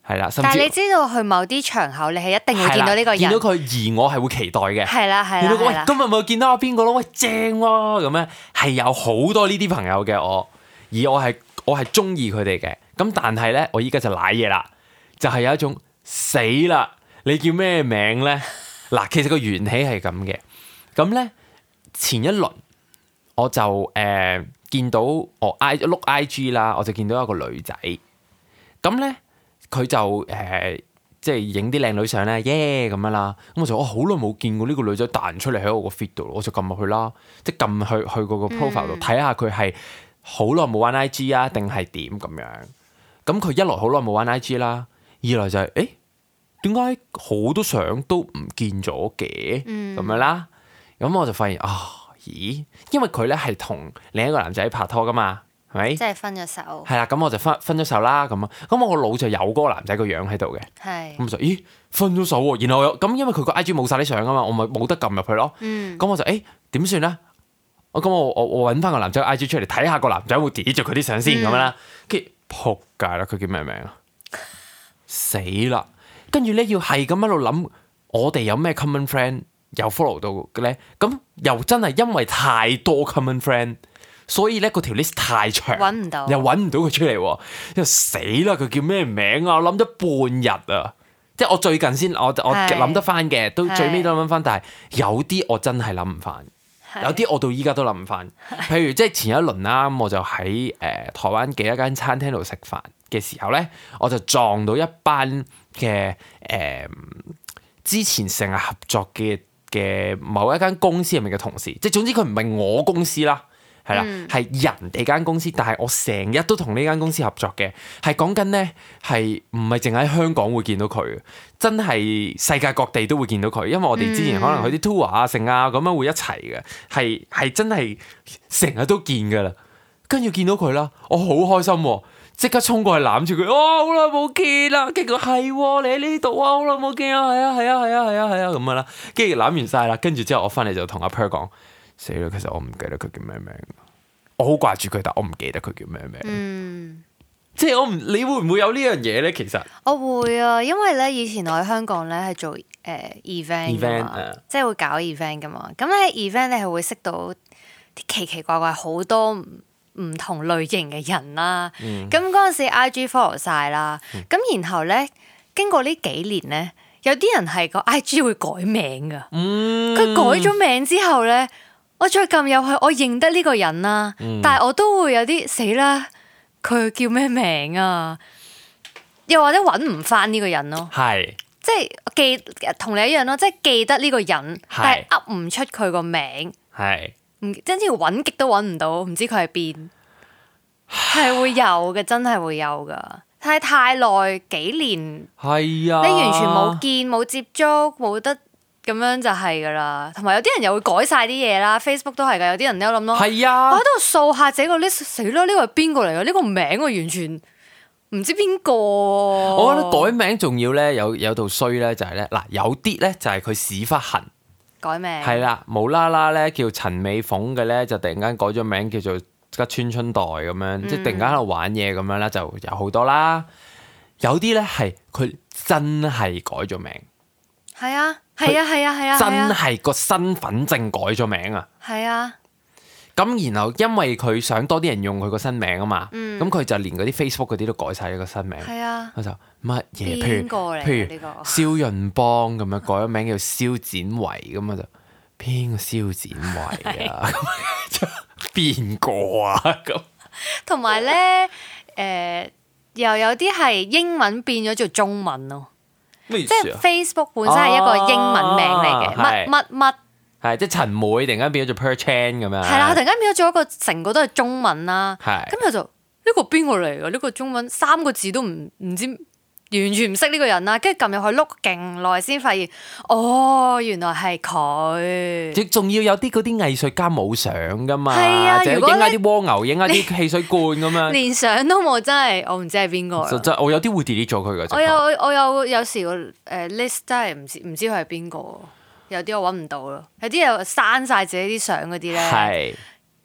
係啦，甚但至係你知道去某啲場口，你係一定會見到呢個人， 見到佢，而我係會期待嘅。 係啦係啦， 見到佢喂， 係啦今日咪見到阿邊個咯？喂，正喎咁樣，係有好多呢啲朋友嘅我，而我係我係中意佢哋嘅。咁但係咧，我依家就賴嘢啦，就係有一種死啦！你叫咩名咧？嗱，其實個緣起係咁嘅。咁咧前一輪我就誒、呃、見到我 I 碌 I G 啦，我就見到一個女仔。咁咧佢就誒、呃、即係影啲靚女相咧，耶咁樣啦。咁我就我好耐冇見過呢個女仔彈出嚟喺我個 feed 度，我就撳入去啦，即係撳去去嗰個 profile 度睇下佢係好耐冇玩 I G 啊，定係點咁樣？咁佢一來好耐冇玩 I G 啦，二來就係、是、誒。點解好多相都唔見咗嘅？咁、嗯、樣啦，咁我就發現啊、哦，咦？因為佢咧係同另一個男仔拍拖噶嘛，係咪？ 即係分咗手。係啦，咁我就分分咗手啦，咁啊，咁我個腦就有嗰個男仔個樣喺度嘅。係是。咁就咦，分咗手喎？然後又咁，因為佢個 I G 冇晒啲相啊嘛，我咪冇得撳入去咯。嗯。咁我就誒點算咧？我咁我我我揾翻個男仔 I G 出嚟睇下個男仔會 delete 咗佢啲相先咁樣啦。跟住仆街啦！佢叫咩名啊？死啦！跟住咧，要係咁喺度諗，我哋有咩 common friend 又 follow 到嘅咧？咁又真係因為太多 common friend，所以咧個條 list 太長， 揾唔到， 又揾唔到佢出嚟，又死啦！佢叫咩名啊？我諗咗半日啊，即係我最近先，我我諗得翻嘅，都最尾都諗翻，但係有啲我真係諗唔翻，有啲我到依家都諗唔翻。譬如即係前一輪啦，我就喺誒、呃、台灣嘅一間餐廳度食飯嘅時候咧，我就撞到一班嘅誒、呃、之前成日合作嘅嘅某一間公司入面嘅同事，即係總之佢唔係我公司啦，係啦，係、嗯、人哋間公司，但係我成日都同呢間公司合作嘅，係講緊咧係唔係淨喺香港會見到佢，真係世界各地都會見到佢，因為我哋之前可能去啲 tour 啊、成啊咁樣會一齊嘅，係係真係成日都見噶啦，跟住見到佢啦，我好開心喎、啊！即刻衝過去攬住佢，哇！好耐冇見啦，跟住佢係你喺呢度啊，好耐冇見啊，係啊係啊係啊係啊係啊咁樣啦，跟住攬完晒啦，跟住之後我翻嚟就同阿 Per 講，死啦，其實我唔記得佢叫咩名，我好掛住佢，但我唔記得佢叫咩名。嗯，即係我唔，你會唔會有呢樣嘢咧？其實我會啊，因為咧以前我喺香港咧係做誒、呃、event 噶嘛，uh, 即係會搞 event 噶嘛，咁咧 event 你係會識到啲奇奇怪怪好多唔同類型嘅人啦，咁嗰陣時 I G follow 晒啦，咁、嗯、然後咧經過呢幾年咧，有啲人係個 I G 會改名噶，佢、嗯、改咗名之後咧，我再撳入去，我認得呢個人啦，嗯、但係我都會有啲死啦，佢叫咩名啊？又或者揾唔翻呢個人咯，係是，即係記同你一樣咯，即係記得呢個人，是但係噏唔出佢個名，係。唔，真係揾極都揾唔到，唔知佢喺邊，係會有嘅，真係會有噶。太太耐幾年，係啊，你完全冇見冇接觸冇得咁樣就係噶啦。同埋有啲人又會改晒啲嘢啦 ，Facebook 都係噶，有啲人都諗咯，係啊，我喺度掃下這個 list，死啦，呢個係邊個嚟噶？呢個名我完全唔知邊個。我覺得改名仲要咧，有有道衰咧，就係咧嗱，有啲咧就係佢屎忽痕。改名係啦，無啦啦咧叫陳美鳳嘅咧，就突然間改咗名叫做吉川春代咁樣，嗯、即係突然間喺度玩嘢咁樣啦，就有好多啦。有啲咧係佢真係改咗名，係啊，係啊，係啊，係啊，真係個身份證改咗名啊，係啊。咁然後因為佢想多啲人用佢個新名啊嘛，咁佢、嗯、就連嗰啲 Facebook 嗰啲都改晒呢個新名。係啊，我就乜嘢？譬如譬如蕭潤邦咁樣改咗名叫蕭展維咁啊，就邊個蕭展維啊？邊個啊？咁同埋咧，誒、呃、又有啲係英文變咗做中文咯，即係 Facebook 本身係一個英文名嚟嘅，乜乜乜。係即係陳妹突然間變咗做 Per Chan 咁樣，係啦，突然間變咗做一個成個都係中文啦。係咁佢就呢、呢個邊個嚟㗎？呢、呢個中文三個字都唔唔知，完全唔識呢個人啦。跟住撳入去碌勁耐先發現，哦，原來係佢。仲要有啲嗰啲藝術家冇相㗎嘛？係啊，如果影下啲蝸牛，影下啲汽水罐咁樣，連相都冇，真係我唔知係邊個。我有啲會 delete 咗佢㗎。我有我有有時個誒 list 真係唔知唔知佢係邊個。有啲我揾唔到咯，有啲又刪晒自己啲相嗰啲咧，係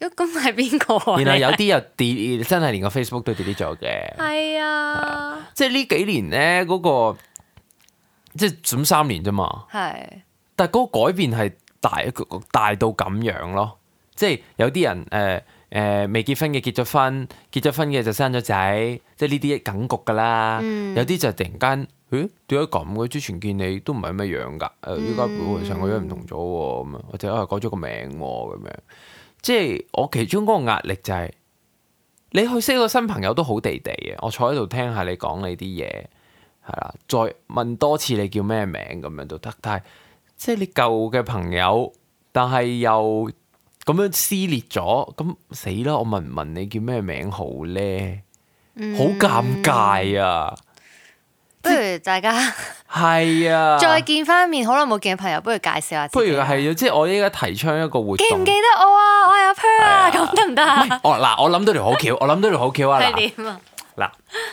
咁係邊個啊？ 然後有啲又 delete，真係連個 Facebook 都 delete 咗嘅。 係啊， 即係呢幾年咧，嗰、個即係咁三年啫嘛。 係。 但係嗰個改變係大大到咁樣咯。即係有啲人誒誒、呃呃、未結婚嘅結咗婚，結咗婚嘅就生咗仔，即係呢啲梗局㗎啦。 嗯、 有啲就突然間，誒點解咁嘅？之前見你都唔係咩樣㗎，誒依家上個樣唔同咗喎，咁啊或者啊改咗個名喎咁樣。即係我其中嗰個壓力就係、是，你去識個新朋友都好地地嘅，我坐喺度聽下你講你啲嘢，係啦，再問多次你叫咩名咁樣都得。但係即係你舊嘅朋友，但係又咁樣撕裂咗，咁死啦！我問唔問你叫咩名好咧？好尷尬啊！ 不如大家係啊， 再見翻面，好耐冇見嘅朋友，不如介紹下自己。 不如係啊，即係我依家提倡一個活動， 記唔記得我啊？我係阿 Per 啊，咁得唔得啊？ 哦嗱，我諗到條好橋，我諗到條好橋啊！ 係點啊？ 嗱，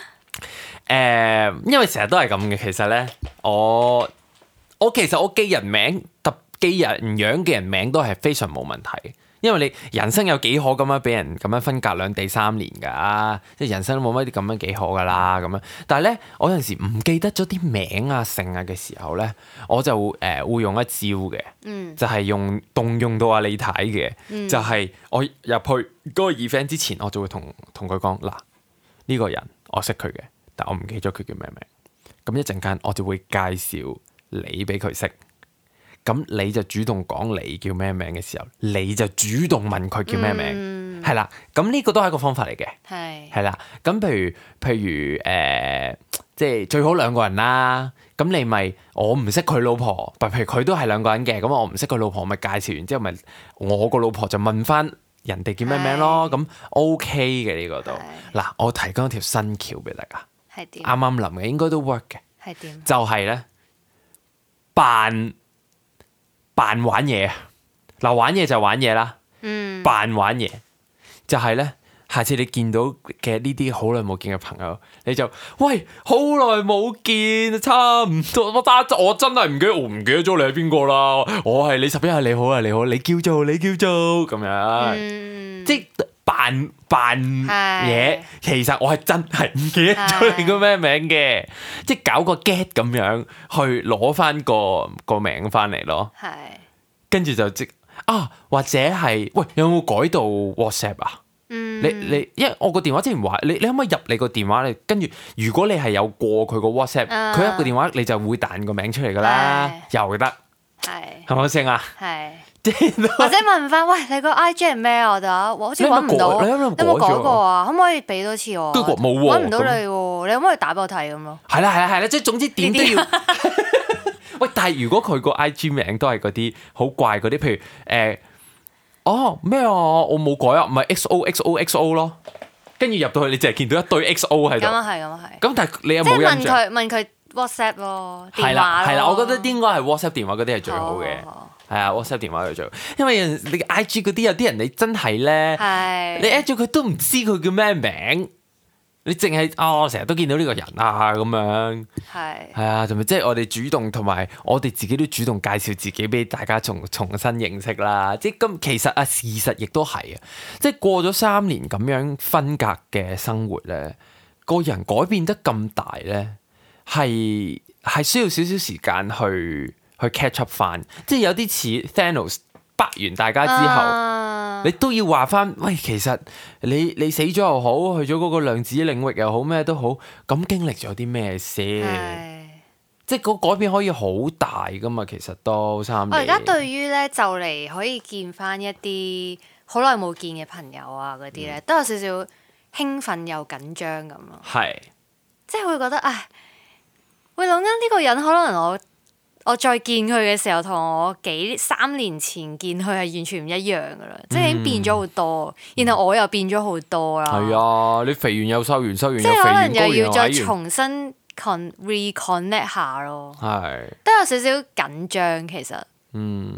誒，因為成日都係咁嘅，其實咧，我我其實我記人名，特記人樣嘅人名都係非常冇問題。因為你人生有幾可咁樣俾人咁樣分隔兩地三年㗎，即係人生都冇乜啲咁樣幾可㗎啦咁樣。但係咧，我有陣時唔記得咗啲名啊、姓啊嘅時候咧，我就誒、呃、會用一招嘅， 嗯、 就係用動用到阿李太嘅，嗯、就係我入去嗰個 event 之前，我就會同同佢講嗱，呢個人我識佢嘅，但我唔記咗佢叫咩名。咁一陣間我就會介紹你俾佢識。咁你就主動講你叫咩名嘅時候，你就主動問佢叫咩名，係啦、嗯。咁呢個都係一個方法嚟嘅，係係啦。咁譬如譬如誒、呃，即係最好兩個人啦。咁你咪我唔識佢老婆，譬如佢都係兩個人嘅，咁我唔識佢老婆，咪介紹完之後咪我個老婆就問翻人哋叫咩名咯。咁 OK 嘅呢個都嗱，我提供一條新橋俾大家，係點？啱啱諗嘅應該都 work 嘅，係點？就係咧扮。扮玩嘢，嗱玩嘢就玩嘢啦。嗯，扮玩嘢就係咧，下次你見到嘅呢啲好耐冇見嘅朋友，你就喂好耐冇見，差唔多我打我真係唔記得，我唔記得咗你係邊個啦。我係你十一係你好啊，你好，你叫做你叫做咁樣，嗯、即係扮扮嘢。其實我係真係唔記得咗你個咩名嘅，即係搞個 get 咁樣去攞翻個個名翻嚟咯。係，跟住就即啊，或者係喂，有冇改到 WhatsApp 啊？嗯、你你，因為我個電話之前話你，你可唔可以入你個電話？你跟住，如果你係有過佢個 WhatsApp，佢入個電話，你就會彈個名出嚟噶啦，又得，係係咪先啊？係。或者問翻，喂，你個 I G 係咩啊？我就我好似揾唔到，你有冇改過啊？可唔可以俾多次我？冇喎，揾唔到你喎，你可唔可以打俾我睇咁咯？係啦係啦係啦，即係總之點都要。喂，但係如果佢個 I G 名都係嗰啲好怪嗰啲，譬如誒，哦咩啊？我冇改啊，唔係 X O X O X O 咯。跟住入到去，你淨係見到一堆 X O 喺度。咁啊係，咁啊係。咁但係你有冇印象？即係問佢問佢 WhatsApp 咯，電話咯。係啦係啦，我覺得應該係 WhatsApp 電話嗰啲係最好嘅。係啊 ，WhatsApp 電話去做，因為你 I G 嗰啲有啲人你真係咧，是你 at 咗佢都唔知佢叫咩名，你淨係哦成日都見到呢個人啊咁樣，係係啊，同埋即係我哋主動同埋我哋自己都主動介紹自己俾大家重重新認識啦。即係咁其實啊事實亦都係啊，即係過咗三年咁樣分隔嘅生活咧，個人改變得咁大咧，係係需要少少時間去。去 catch up 翻，即係有啲似 Thanos bắt完大家之後，啊、你都要話翻，喂，其實你你死咗又好，去咗嗰個量子領域又好，咩都好，咁經歷咗啲咩先？是即係個改變可以好大噶嘛，其實都三年。我而家對於咧就嚟可以見翻一啲好耐冇見嘅朋友啊嗰啲咧，嗯、都有少少興奮又緊張咁咯。係是，即係會覺得，唉，會諗緊呢個人可能我。我再見佢嘅時候，同我幾三年前見佢係完全唔一樣噶啦，嗯、即係已經變咗好多，然後我又變咗好多啦。係啊，你肥完又瘦完，瘦完又肥完，即係可能又要再重新 con reconnect 下咯。係，都有少少緊張其實。嗯。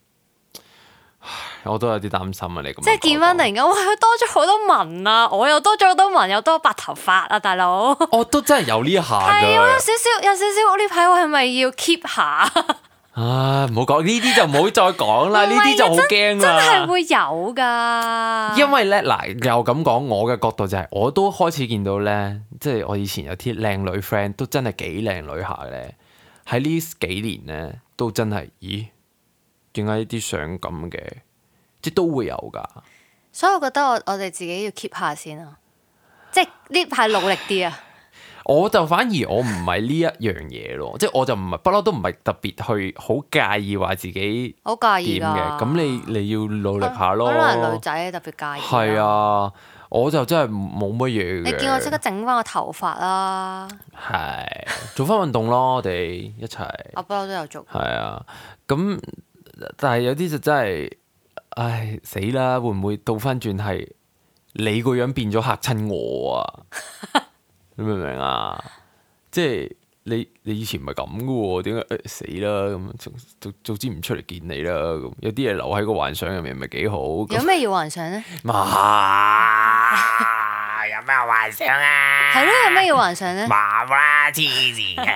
我都有啲擔心啊！你咁即係見翻突然間，哇！多咗好多紋啊，我又多咗好多紋，又多白頭髮啊，大佬！我都真係有呢一下㗎。係啊，有少少，有少少。我呢排我係咪要 keep 下？ 啊，唔好講呢啲就唔好再講啦，呢啲就好驚啦。 真係會有㗎。 因為咧嗱，又咁講，我嘅角度就係、是，我都開始見到咧，即係我以前有啲靚女 friend 都真係幾靚女下咧，喺呢幾年咧都真係，咦？點解呢啲相咁嘅？即係都會有㗎。 所以我覺得我我哋自己要 keep 下先啊，即係呢排努力啲啊。 我就反而我唔係呢一樣嘢咯，即係我就唔係不嬲都唔係特別去好介意話自己好介意點嘅，咁你你要努力下咯。 可能女仔特別介意。 係啊，我就真係冇乜嘢嘅。 你見我即刻整翻個頭髮啦。 係做翻運動咯，我哋一齊。 我不嬲都有做。 係啊，咁但係有啲就真係，唉死啦！會唔會倒翻轉係你個樣變咗嚇親我啊？你明唔明啊？即係你你以前唔係咁噶喎，點解誒死啦咁？早早知唔出嚟見你啦咁。有啲嘢留喺個幻想入面，咪幾好。 有咩要幻想咧？ 嘛有咩幻想啊？ 係咯，有咩要幻想咧？ 麻啦黐線嘅。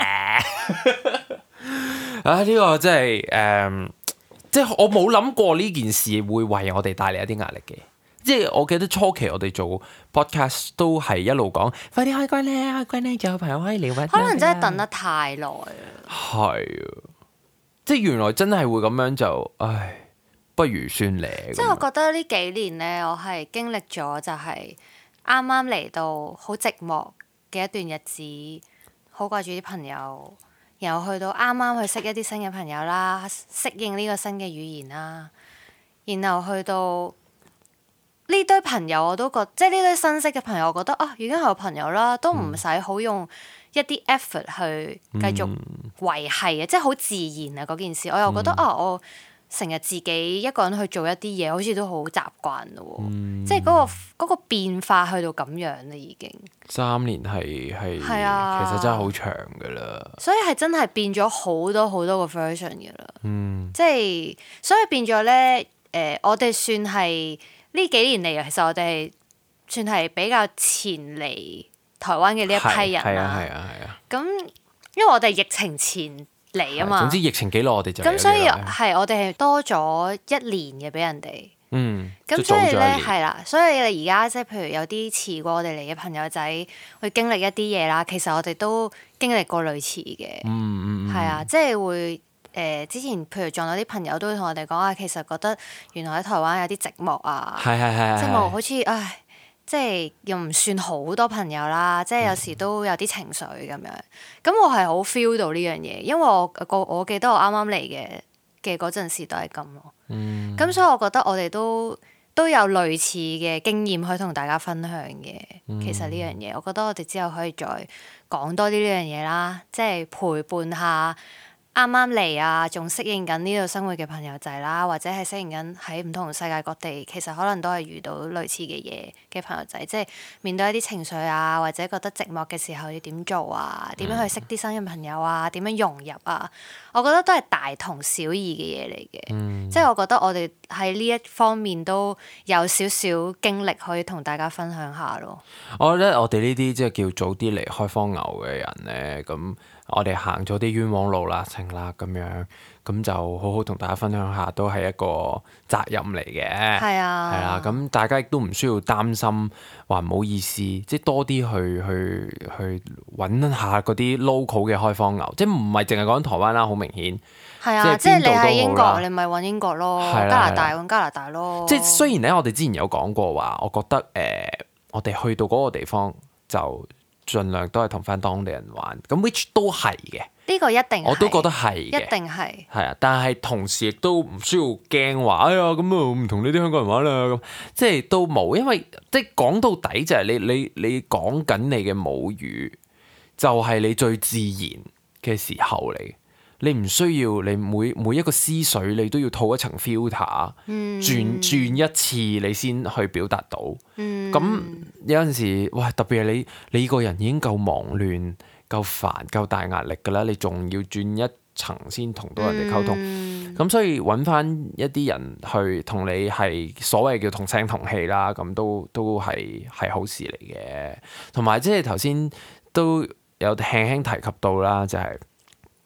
啊！呢、這個真係誒，即係我冇諗過呢件事會為我哋帶嚟一啲壓力嘅。即係我記得初期我哋做 podcast 都係一路講，快啲開關咧，開關咧，仲有朋友可以聊乜？ 可能真係等得太耐啦。 係啊，即係原來真係會咁樣就，唉，不如算咧。 即係我覺得呢幾年咧，我係經歷咗就係啱啱嚟到好寂寞嘅一段日子，好掛住啲朋友，然後去到啱啱去識一啲新嘅朋友啦，適應呢個新嘅語言啦，然後去到。呢堆朋友我都覺，即係呢堆新識嘅朋友，我覺得啊，已經係個朋友啦，都唔使好用一啲 effort 去繼續維繫嘅，嗯、即係好自然啊嗰件事。我又覺得、嗯、啊，我成日自己一個人去做一啲嘢，好似都好習慣咯。嗯、即係嗰、嗰個嗰個變化去到咁樣啦，已經三年係係，係啊、 其實真係好長噶啦。 所以係真係變咗好多好多個 version 噶啦。 嗯、 即係所以變咗咧，誒、呃，我哋算係。呢幾年嚟，其實我哋算係比較前嚟台灣嘅呢一批人啦。係啊，係啊，係啊。咁因為我哋疫情前嚟啊嘛。總之疫情幾耐我哋就咁，所以係我哋係多咗一年嘅俾人哋。 嗯。 咁所以咧係啦，所以你而家即係譬如有啲遲過我哋嚟嘅朋友仔去經歷一啲嘢啦，其實我哋都經歷過類似嘅。 嗯嗯。 係啊，即係會。誒、呃、之前譬如撞到啲朋友都會同我哋講啊，其實覺得原來喺台灣有啲寂寞啊， 係係係， 寂寞好似唉，即係又唔算好多朋友啦，即係有時都有啲情緒咁樣。咁我係好 feel 到呢樣嘢，因為我個我記得我啱啱嚟嘅嘅嗰陣時都係咁咯。 嗯， 咁所以我覺得我哋都都有類似嘅經驗可以同大家分享嘅。嗯、其實呢樣嘢，我覺得我哋之後可以再講多啲呢樣嘢啦，即係陪伴下。啱啱嚟啊，仲適應緊呢度生活嘅朋友仔啦，或者係適應緊喺唔同世界各地，其實可能都係遇到類似嘅嘢嘅朋友仔，即係面對一啲情緒啊，或者覺得寂寞嘅時候要點做啊，點樣去識啲新嘅朋友啊，點樣融入啊，我覺得都係大同小異嘅嘢嚟嘅，嗯、即係我覺得我哋喺呢一方面都有少少經歷可以同大家分享下咯。 我覺得我哋呢啲即係叫早啲嚟開荒牛嘅人咧，咁。我哋行咗啲冤枉路啦，成啦咁樣，咁就好好同大家分享下，都係一個責任嚟嘅。 係啊， 係啦，咁大家亦都唔需要擔心話唔好意思，即係多啲去去去揾下嗰啲 local 嘅開荒牛，即係唔係淨係講台灣啦，好明顯。 係啊，即係你喺英國，你咪揾英國咯； 加拿大揾加拿大咯。 即係雖然咧，我哋之前有講過話，我覺得誒、呃，我哋去到嗰個地方就。盡量都係同翻當地人玩，咁 which 都係嘅。呢個一定，我都覺得係嘅， 一定係。係啊，但係同時亦都唔需要驚話，哎呀咁啊唔同呢啲香港人玩啦咁，即係都冇，因為即係講到底就係你你你講緊你嘅母語，就係你最自然嘅時候嚟。你唔需要你每每一個思緒，你都要套一層 filter，嗯、轉轉一次你先去表達到。咁、嗯、有陣時，哇！特別係你你個人已經夠忙亂、夠煩、夠大壓力㗎啦，你仲要轉一層先同到人哋溝通。咁、嗯、所以揾翻一啲人去同你係所謂叫同聲同氣啦，咁都都係係好事嚟嘅。同埋即係頭先都有輕輕提及到啦，就係、是。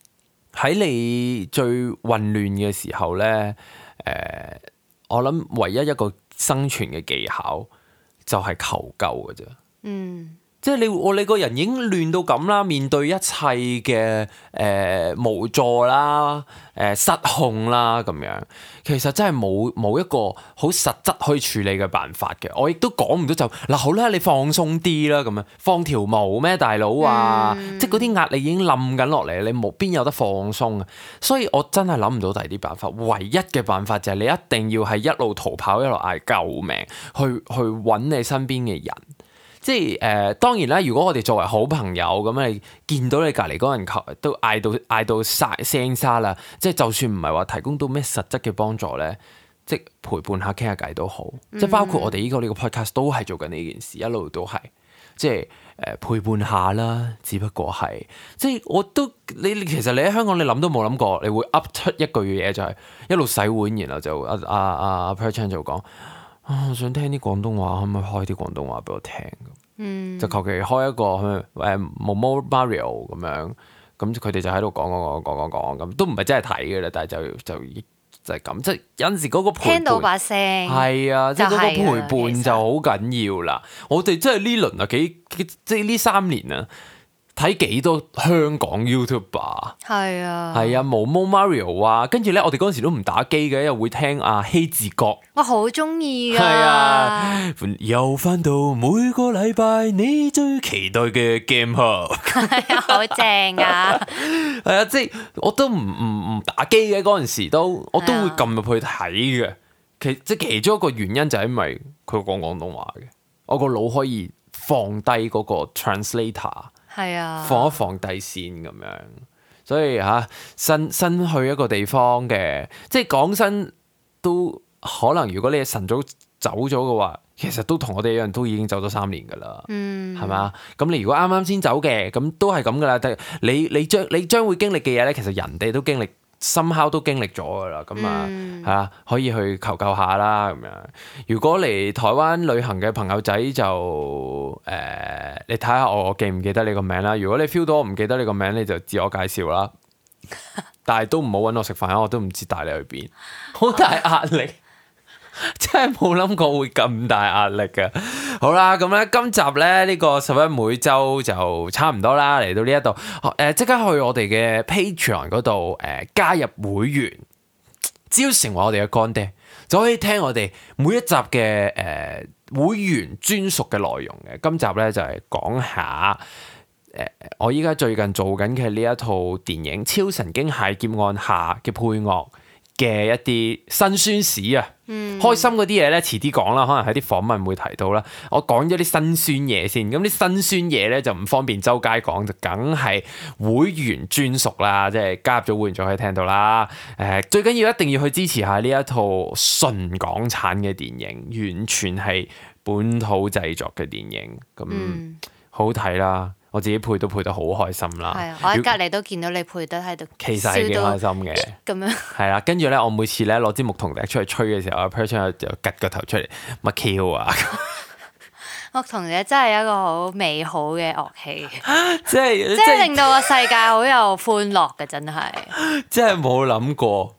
喺你最混亂嘅時候咧，誒、呃，我諗唯一一個生存嘅技巧就係求救嘅啫。 嗯。 即係你我你個人已經亂到咁啦，面對一切嘅誒、呃、無助啦、誒、呃、失控啦咁樣，其實真係冇冇一個好實質可以處理嘅辦法嘅。我亦都講唔到就嗱，好啦，你放鬆啲啦，咁樣放條毛咩大佬啊！嗯、即係嗰啲壓力已經冧緊落嚟，你冇邊有得放鬆啊！所以我真係諗唔到第二啲辦法，唯一嘅辦法就係你一定要係一路逃跑一路嗌救命，去去揾你身邊嘅人。即係誒、呃，當然啦。如果我哋作為好朋友咁，你見到你隔離嗰個人求都嗌到嗌到沙聲沙啦，即係就算唔係話提供到咩實質嘅幫助咧，即係陪伴下傾下偈都好。嗯、即係包括我哋呢個呢個 podcast 都係做緊呢件事，一路都係即係誒、呃、陪伴下啦。只不過係即係我都你其實你喺香港你諗都冇諗過，你會噏出一句嘢就係、是、一路洗碗，然後就阿阿阿 Perchan 就講。啊！我想聽啲廣東話，可唔可以開啲廣東話俾我聽？嗯，就求其開一個誒 Momo Mario 咁樣，咁佢哋就喺度講講講講講講，咁都唔係真係睇嘅啦，但係就就就係咁，即係有陣時嗰個陪伴， 聽到把聲係啊，即係嗰個陪伴就好緊要啦。我哋真係呢輪啊幾即係呢三年啊。睇幾多香港 YouTuber 係啊， 係啊，Momo Mario 啊，跟住咧，我哋嗰陣時都唔打機嘅，又會聽阿希治閣， 我好中意㗎， 係啊，又翻到每個禮拜你最期待嘅 Game Hub， 係啊，好正啊， 係啊，即係我都唔唔唔打機嘅嗰陣時都，我都會撳入去睇嘅。其即係其中一個原因就係因為佢講廣東話嘅，我個腦可以放低嗰個 translator。 係啊， 放一放低線咁樣，所以嚇、啊、新新去一個地方嘅，即係講真都可能，如果你係晨早走咗嘅話，其實都同我哋一樣，都已經走咗三年噶啦，嗯，係嘛？咁你如果啱啱先走嘅，咁都係咁噶啦。但係你你將你將會經歷嘅嘢咧，其實人哋都經歷。深刻都經歷咗噶啦，咁啊係啊，可以去求救下啦咁樣。如果嚟台灣旅行嘅朋友仔就誒、呃，你睇下我，我記唔記得你個名啦？如果你 feel 到我唔記得你個名，你就自我介紹啦。但係都唔好揾我食飯，我都唔知帶你去邊，好大壓力。真係冇諗過會咁大壓力嘅。好啦，咁咧今集咧呢個十一每周就差唔多啦，嚟到呢一度，誒即刻去我哋嘅 Patreon 嗰度誒加入會員，只要成為我哋嘅乾爹，就可以聽我哋每一集嘅誒會員專屬嘅內容嘅。今集咧就係講下誒我依家最近做緊嘅呢一套電影《超神經械劫案》下嘅配樂嘅一啲辛酸史啊，嗯、開心嗰啲嘢咧，遲啲講啦，可能喺啲訪問會提到啦。我講咗啲辛酸嘢先，咁啲辛酸嘢咧就唔方便周街講，就梗係會員專屬啦，即係加入咗會員就可以聽到啦。誒、呃，最緊要一定要去支持下呢一套純港產嘅電影，完全係本土製作嘅電影，咁、嗯、好睇啦。我自己配都配得好開心啦， 係啊！我喺隔離都見到你配得喺度， 其實係幾開心嘅。咁樣係啦，跟住咧，我每次咧攞支牧童笛出去吹嘅時候，阿 Perchan 就趌個頭出嚟，乜 Q 啊？ 牧童笛真係一個好美好嘅樂器， 即係即係令到個世界好有歡樂嘅，真係。 真係冇諗過，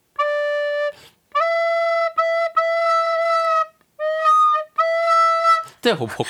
真係好仆。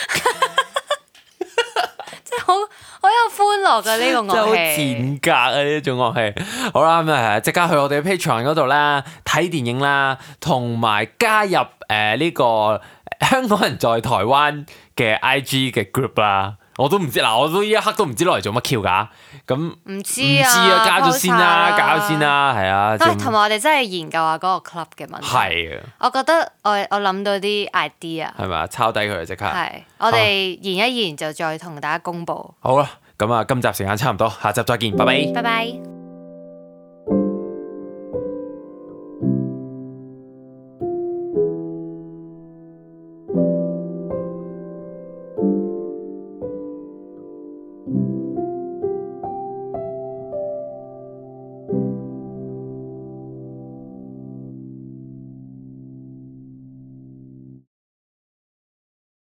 好好有歡樂嘅呢個樂器，真係好賤格啊！呢種樂器，好啦，咁啊，即刻去我哋嘅 Patreon 嗰度啦，睇電影啦，同埋加入誒呢、呃這個香港人在台灣嘅 I G 嘅 group 啦。我都唔知嗱，我都呢一刻都唔知攞嚟做乜 Q 噶，咁唔知啊，知啊，加咗先啦，加咗先啦，係啊。 同埋我哋真係研究下嗰個 club 嘅問題。係啊，我覺得我我諗到啲 idea， 係咪啊？抄低佢即刻。 係，我哋研一研就再同大家公佈。 好啦，咁啊，今集時間差唔多，下集再見，拜拜。 拜拜。